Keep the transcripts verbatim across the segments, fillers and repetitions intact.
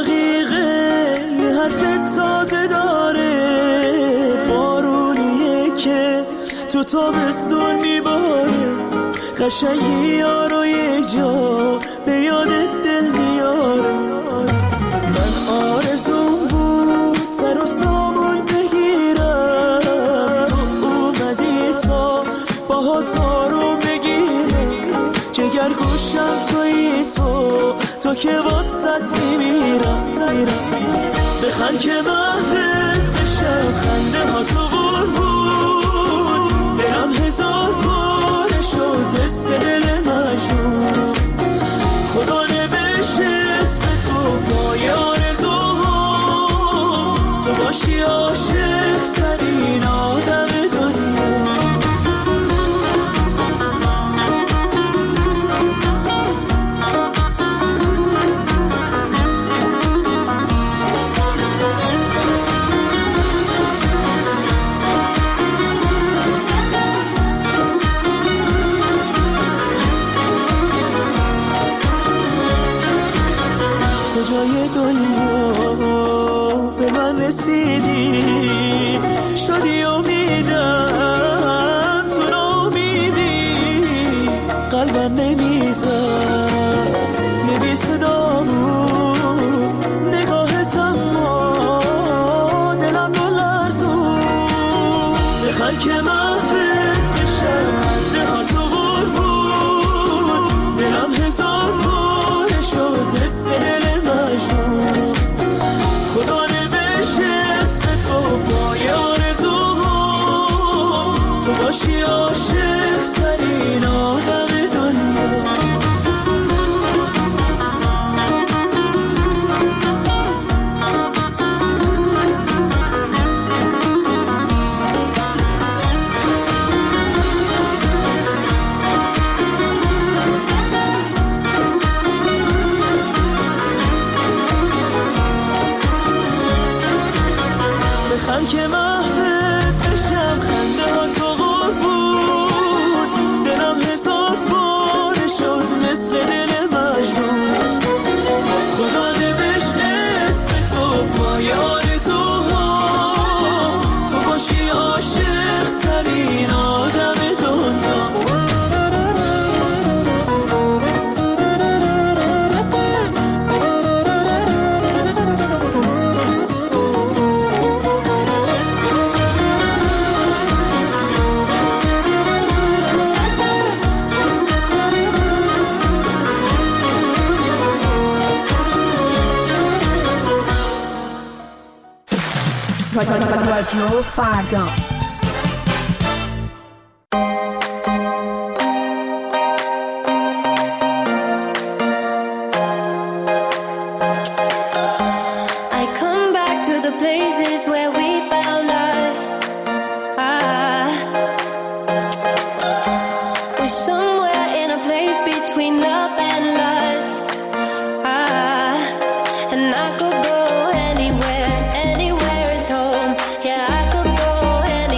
دقیقه یه حرف تازه داره، بارونیه که تو تابستون میباره، قشنگی یارو یک جا به یادت دل میاره. من آرزون بود سر و سامون بگیرم، تو اومدی تا باهات آروم بگیرم، جگر گوشم تویی تو، تو که واسط میمیرم. بخند که محبت بشم، خنده ها تو قربون، دلم هزار باره شد مثل دل مجنون. خدا نوشته اسم تو پای آرزوها، تو باشی عاشق ترین آدم دنیا. کجای دنیا به من رسیدی، شدی امیدم تو ناامیدی، قلبم نمیزد یه بی صدا بود، نگاهت اما دلم بلرزون. بخند که محبت بشم، خنده ها تو قربون، دلم هزار باره شد مثل دل مجنون. خدا نوشته اسم تو پای آرزوها، تو باشی عاشق ترین آدم دنیا. بخند که محبت بشم، خنده ها تو قربون، دلم هزار باره شد مثل دل مجنون. خدا نوشت اسم تو پای آرزوها، تو باشی عاشق ترین آدم دنیا. رادیو فردا. And I could go anywhere, anywhere is home. Yeah, I could go anywhere.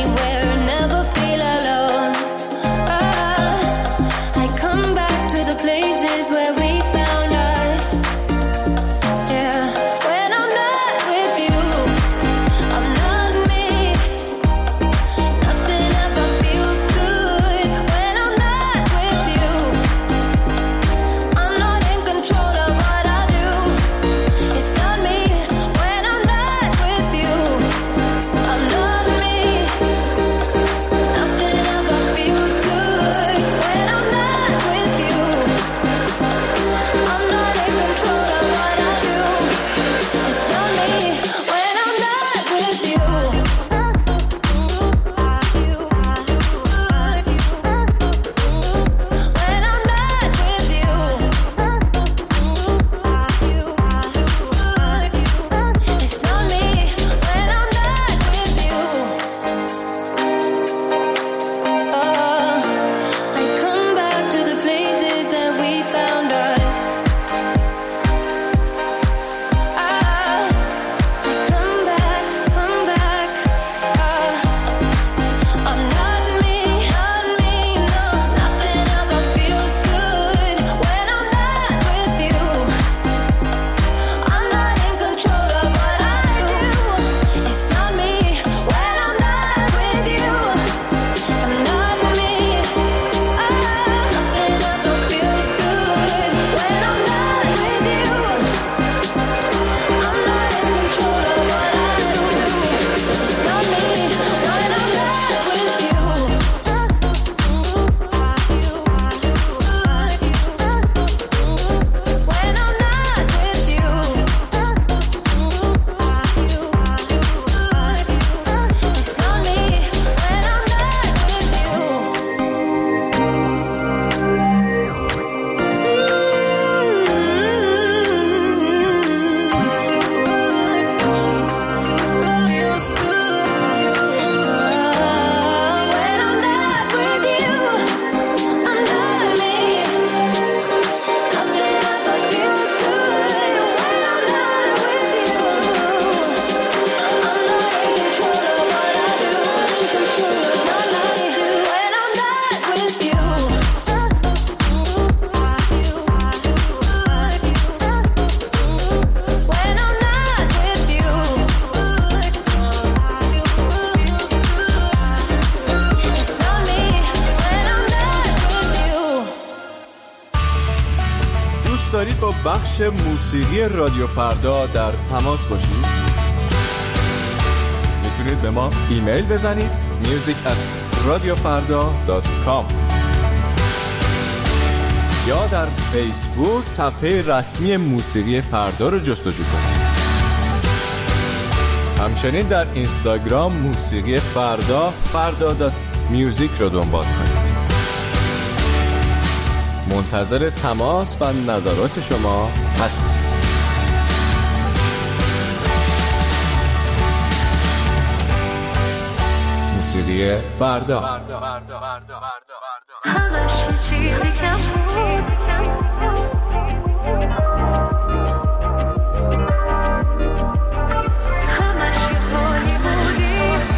دارید با بخش موسیقی رادیو فردا در تماس باشید، میتونید به ما ایمیل بزنید میوزیک ات رادیو فردا دات کام یا در فیسبوک صفحه رسمی موسیقی فردا رو جستجو کنید. همچنین در اینستاگرام موسیقی فردا فردا دات میوزیک رو دنبال کنید. منتظر تماس و نظرات شما هستیم. موسیقی فردا. همش چیزی کم بود، همش حالی بودی،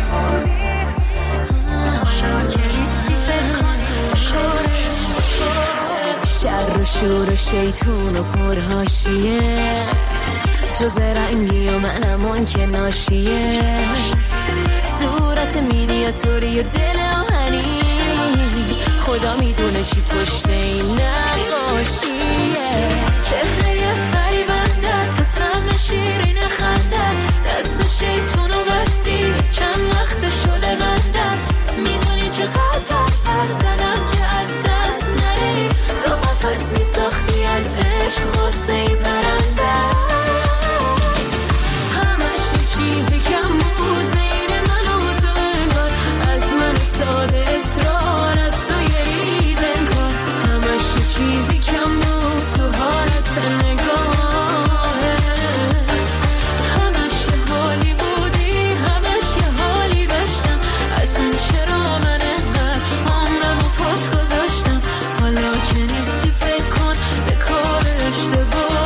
شر و شور و شیطون و پرهاشیه، تو زرنگی و منم اون که ناشیه، صورت مینیاتوری و دل آهنی، خدا میدونه چی پشت این نقاشیه، چهره فریبنده تا طعم شیرین خندت، دست شیطون و بستی چند وقت شده بندت، میدونی چقدر پر زدم که از دست نری، تو قفس میساختی از عشق غصه پرنده، همش چیزی کم بود بین من و تو، انگار از من ساده اصرار از تو یه ریز انگار، همش چیزی کم بود تو حالت نگاهت، همش حالی بودی، همش یه حالی داشتم، اصلا چرا من انقدر عمرم و پات گذاشتم، حالا که نیستی فکر کن به کار اشتباهت.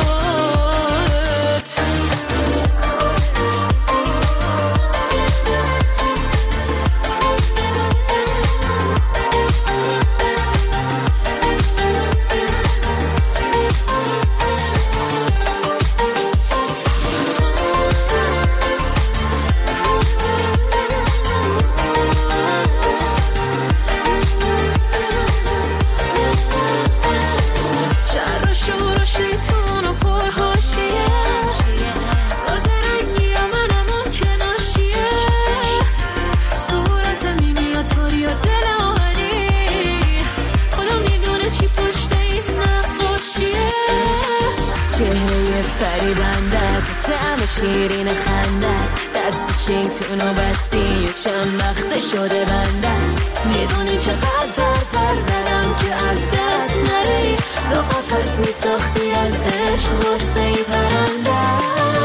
شیرین خندت، دست شیطون و بستی و چند وقت شده بندت، میدونی چقدر پر پر زدم که از دست نری، تو قفس میساختی از عشق غصه پرنده،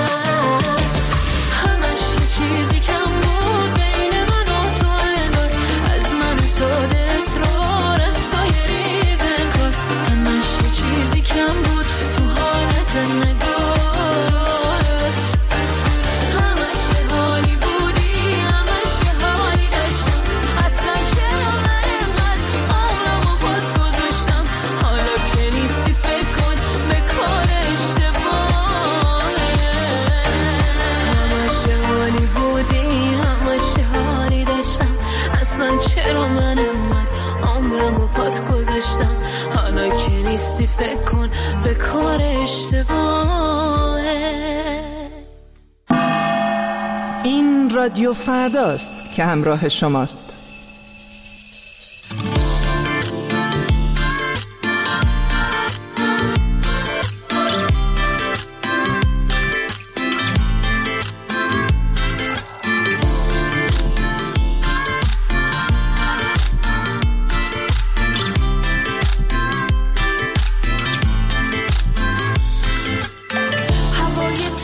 همش چیزی کم بود بین من و تو، انگار از من ساده اصرار از تو یه ریز انگار، همش چیزی کم بود تو حالت نگاه، چرا من انقدر عمرم و پات گذاشتم، حالا که نیستی فکر کن به کار اشتباهت. این رادیو فرداست که همراه شماست.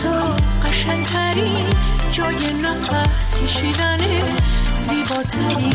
جای نفس کشیدنه، زیباترین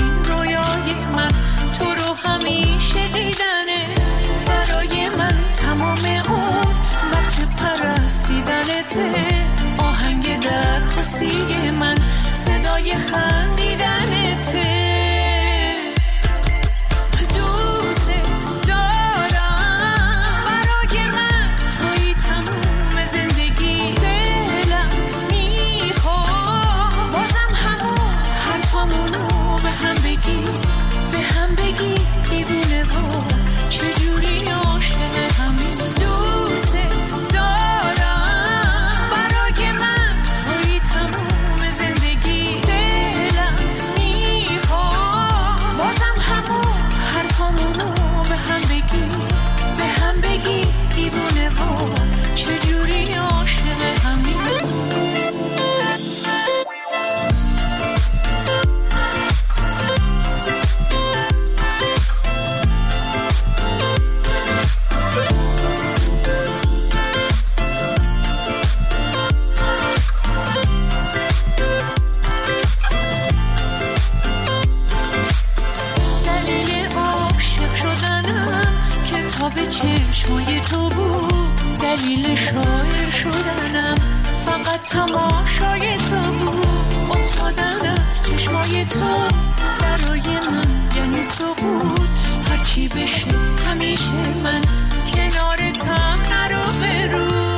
به چشمای تو بود، دلیل شاعر شدنم فقط تماشای تو بود. افتادن از چشمای تو برای من یعنی سقوط، هرچی بشه همیشه من کنارتم نرو برو.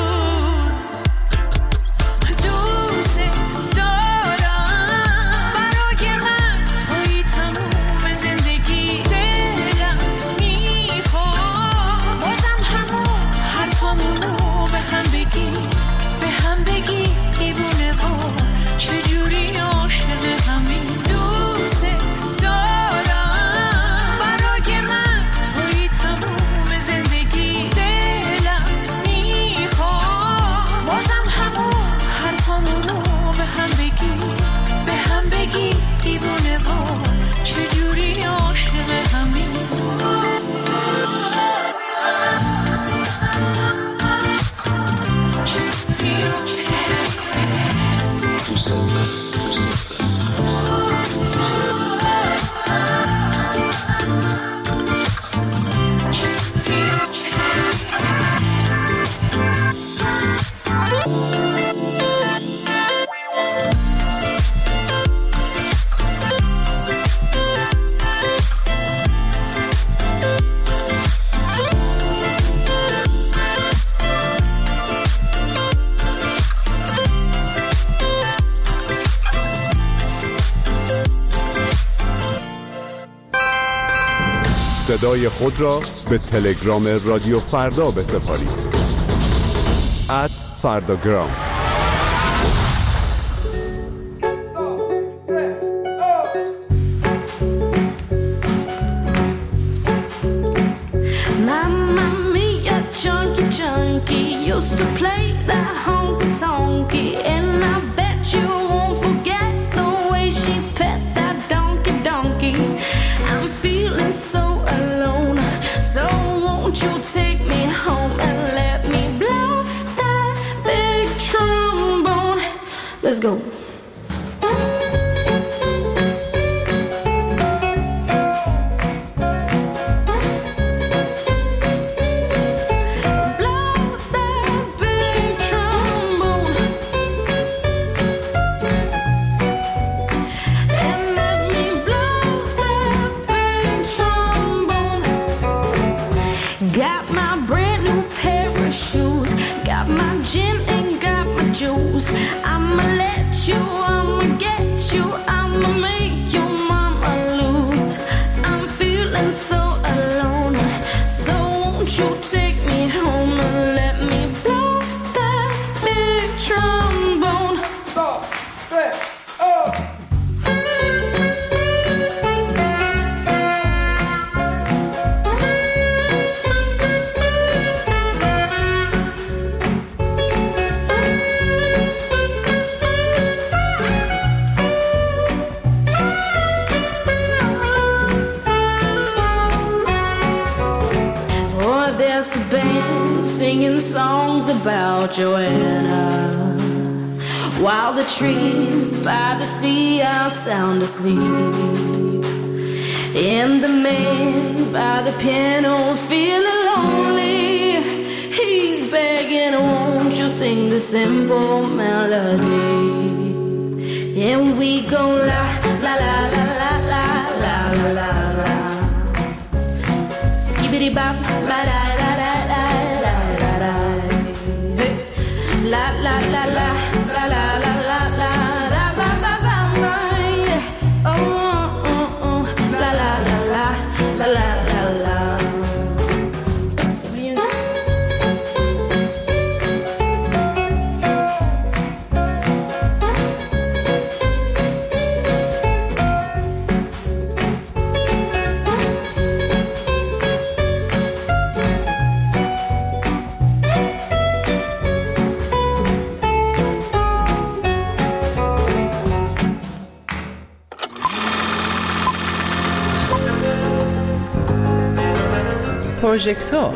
صدای خود را به تلگرام رادیو فردا بسپارید. ات فرداگرام. Let's go. About Joanna, while the trees by the sea are sound asleep, and the man by the piano's feeling lonely. He's begging, won't you sing the simple melody? And we go la la la la la la la la la la, skibbity bop la la la la la la la la. La la la la la la la la la la la la la. Oh oh oh la la la la la la la la. پروژکتور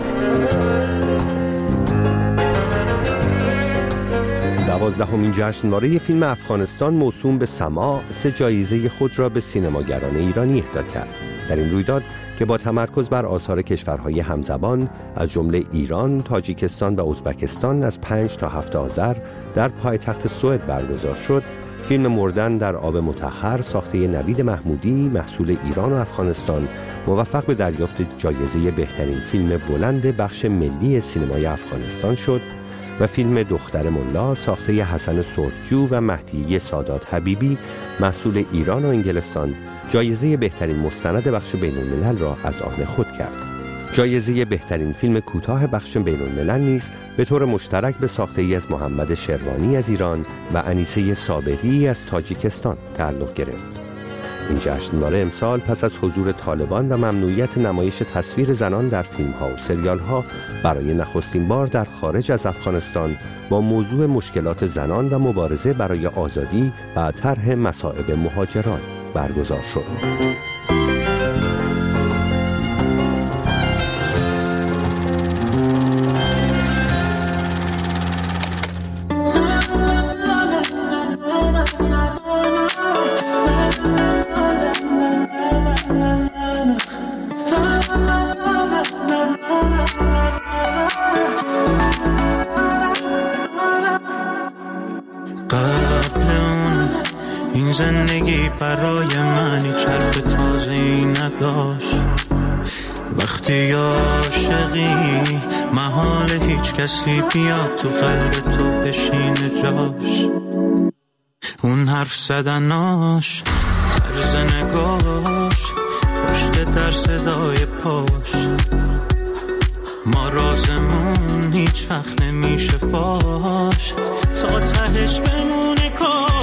دوازدهمین جشنواره فیلم افغانستان موسوم به سماع سه جایزه خود را به سینماگران ایرانی اهدا کرد. در این رویداد که با تمرکز بر آثار کشورهای همزبان از جمله ایران، تاجیکستان و ازبکستان از پنج تا هفت آذر در پایتخت سوئد برگزار شد، فیلم مردن در آب مطهر ساخته نوید محمودی محصول ایران و افغانستان موفق به دریافت جایزه بهترین فیلم بلند بخش ملی سینمای افغانستان شد و فیلم دختر ملا ساخته حسن سرخجو و مهدیه سادات حبیبی محصول ایران و انگلستان جایزه بهترین مستند بخش بین الملل را از آن خود کرد. جایزه بهترین فیلم کوتاه بخش بین الملل نیز به طور مشترک به ساخته ای از محمد شروانی از ایران و انیسه صابری از تاجیکستان تعلق گرفت. این جشنواره امسال پس از حضور طالبان و ممنوعیت نمایش تصویر زنان در فیلم‌ها و سریال‌ها برای نخستین بار در خارج از افغانستان با موضوع مشکلات زنان و مبارزه برای آزادی و طرح مصائب مهاجران برگزار شد. زندگی برای من هیچ حرف تازه‌ای نداشت. وقتی عاشقی محال هیچ کسی بیاد تو قلب تو بشینه جاش. اون حرف زدناش، طرز نگاش، پشت در صدای پاش، ما رازمون هیچ وقت نمیشه فاش، تا تهش بمونه کاش.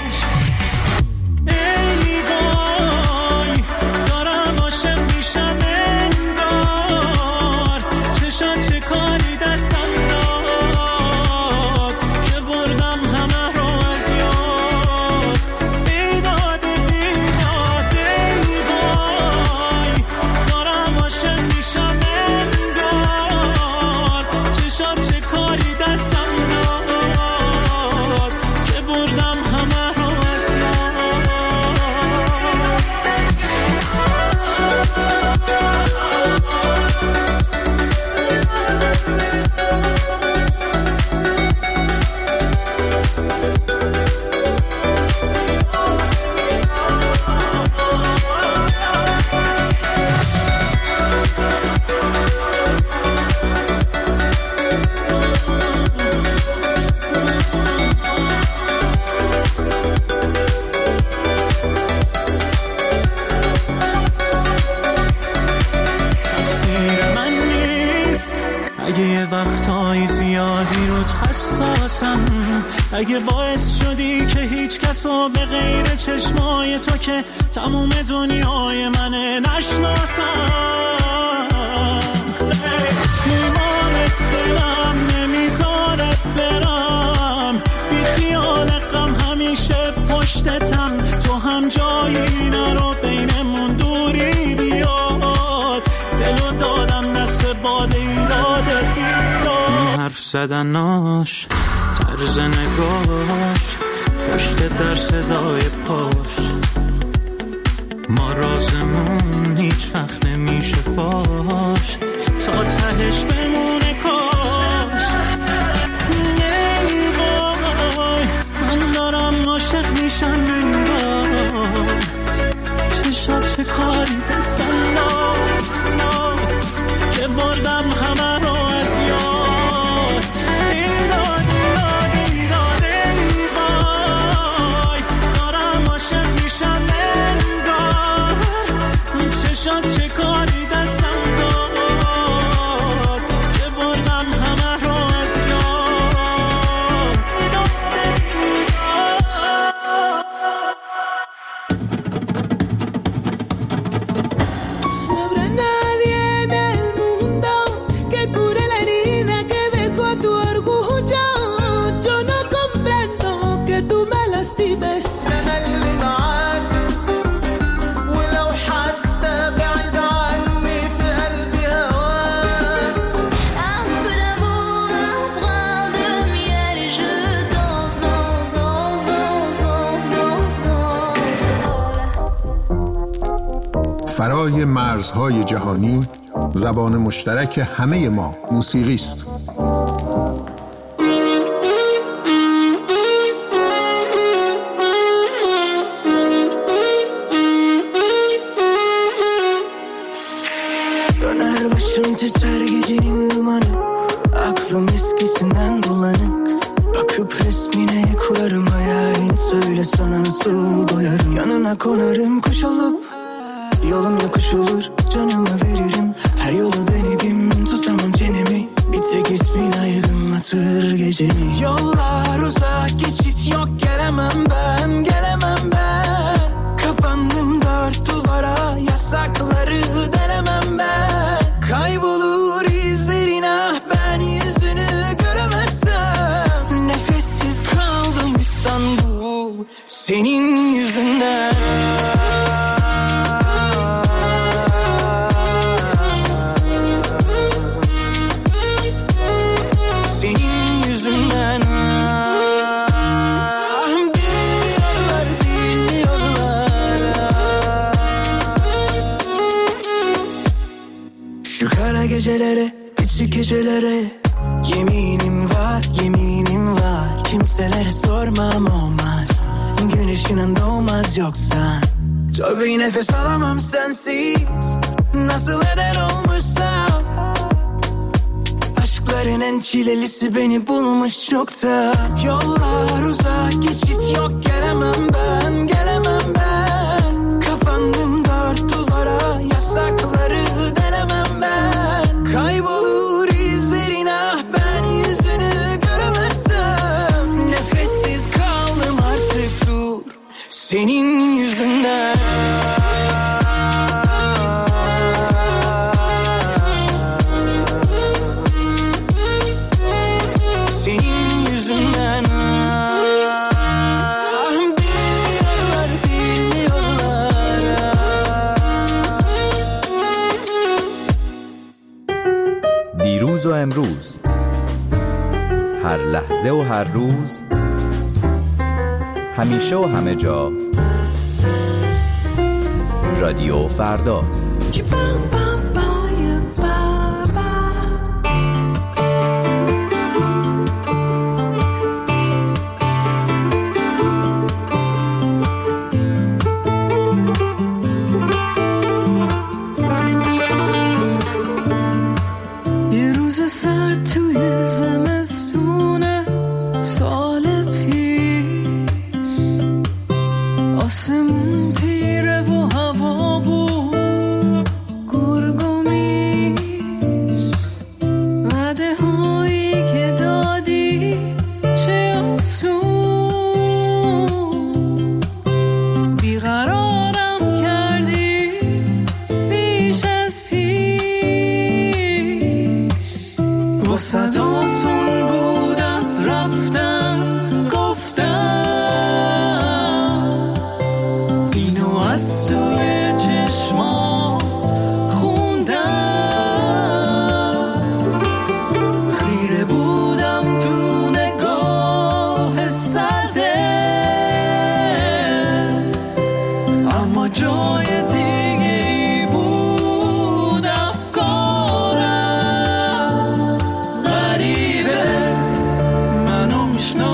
اگه باعث شدی که هیچ کسو به غیر چشمای تو که تموم دنیای منه نشناسم، ایمانت دلم نمیذاره برم، بی خیال غم همیشه پشتتم، تو هم جایی نرو بینمون دوری بیاد، دلو دادم دست باد ایراد بیاد. حرف زدناش، طرز نگاش، پشت در صدای پاش، ما رازمون هیچ وقت نمیشه فاش، تا تهش بمونه کاش. ای وای من دارم عاشق میشم انگار، چشات چه کاری دستم نا که بردم همه رو از یاد. ایراد ایراد ایراد ای وای دارم عاشق میشم انگار، چشات چه کاری دستم داد که بردم همه رو از یاد. بالای مرزهای جهانی زبان مشترک همه ما موسیقی است. Döner başım titrer gecenin dumanı, aklım eskisinden bulanık. Bakıp resmine kurarım hayalini, söyle sana nasıl doyarım. Yanına konarım kuş olup, yolum yokuş olur, canımı veririm. Her yolu denedim, tutamam çenemi. Bir tek ismin aydınlatır gecemi. Yollar uzak, geçit yok, gelemem ben, gelemem ben. Kapandım dört duvara, yasakları delemem ben. Kaybolur izlerin, ah ben yüzünü göremezsem. Nefessiz kaldım İstanbul, senin yüzünden. Gecelere, küçük gecelere yeminim var, yeminim var. Kimselere sormam olmaz, güneşinin doğmaz yoksa. Tabii nefes alamam sensiz, nasıl eder olmuşsam. Aşkların en çilelisi beni bulmuş çokta. Yollar uzak, geçit yok, gelemem ben, gelemem ben. Kapandım dört duvara, yasakları denemem ben. Kaybolur izlerin, ah ben yüzünü göremezsem. Nefessiz kaldım artık, dur senin yüzünden. Senin yüzünden. Bilmiyorlar, bilmiyorlar. دیروز و امروز، هر لحظه و هر روز، همیشه و همه جا، رادیو فردا. No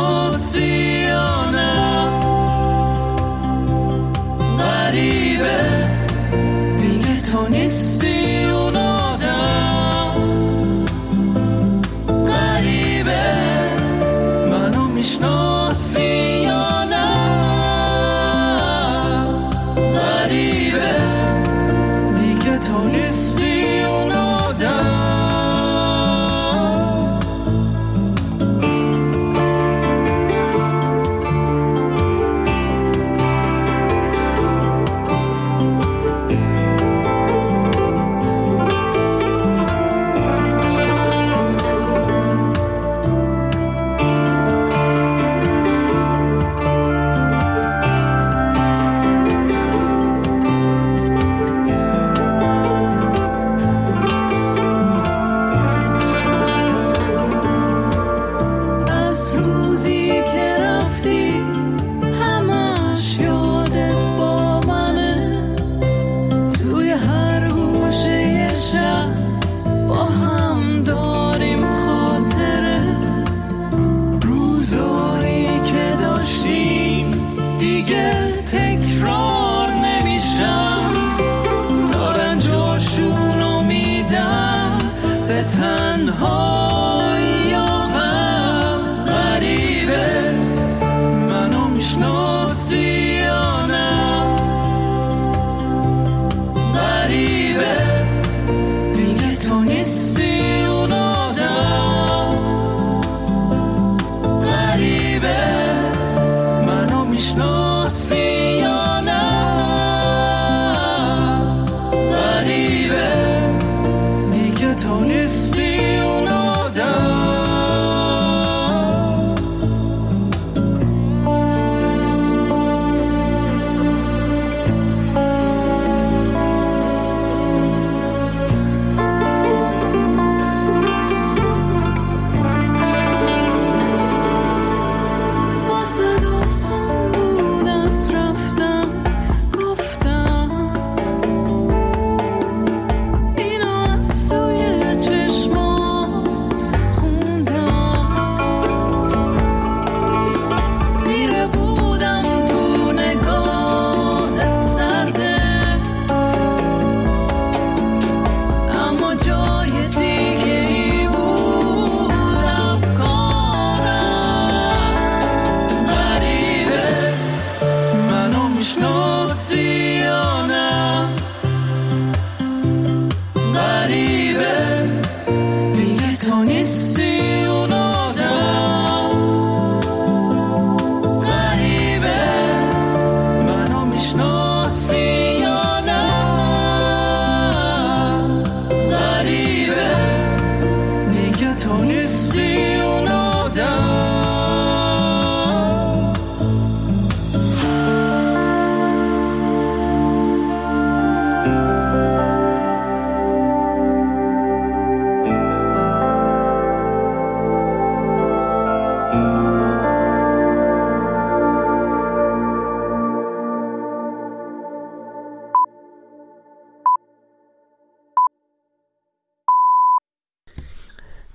تنهایی یا غم غریبه منو میشناسی یا نه غریبه دیگه تو نیستی اون آدم غریبه منو میشناسی یا نه غریبه دیگه تو نیستی